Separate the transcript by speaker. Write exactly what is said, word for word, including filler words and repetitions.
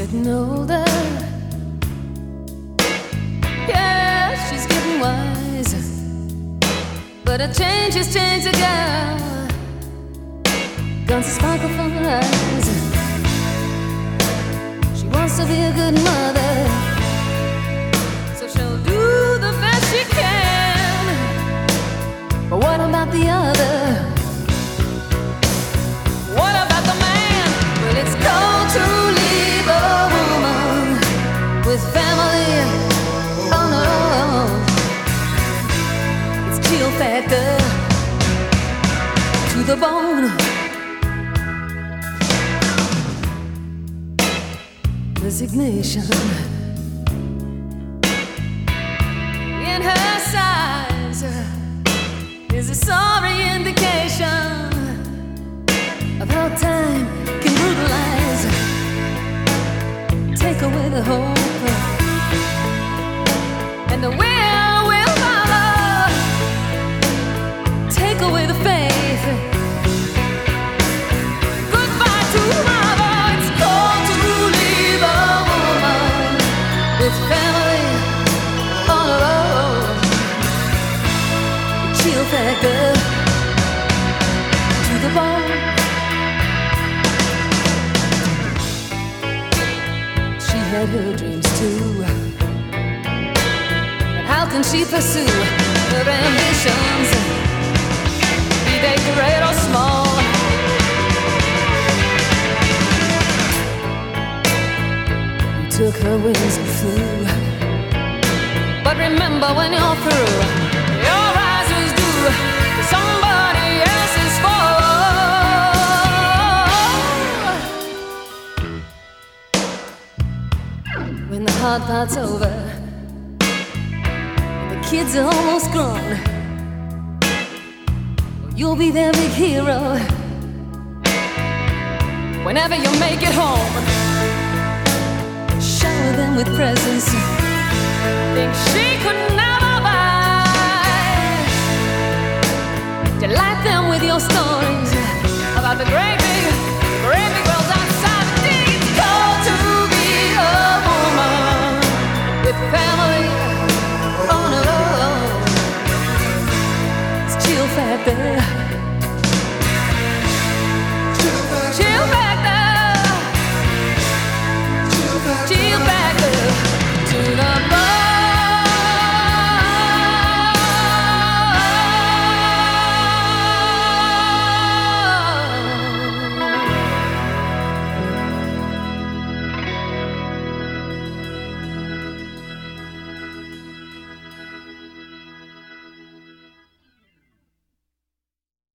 Speaker 1: getting older. Yeah, she's getting wiser. But a change has changed the girl. Guns a sparkle from her eyes. She wants to be a good mother, so she'll do the best she can. But what about the other? What about the man? Well, it's cold to leave a woman with family on her own. It's chill factor to the bone. Resignation in her sighs is a sorry indication of how time can brutalize, take away the hope, and the will will follow, take away the faith. Goodbye to tomorrow. It's cold to leave a woman with family on her own. The chill factor to the bone. Had her dreams too, but how can she pursue her ambitions, be they great or small? You took her wings and flew, but remember when you're through, your eyes was due to somebody else's fall. When the hard part's over, the kids are almost grown, you'll be their big hero whenever you make it home. Shower them with presents things she could never buy. Delight them with your stories about the great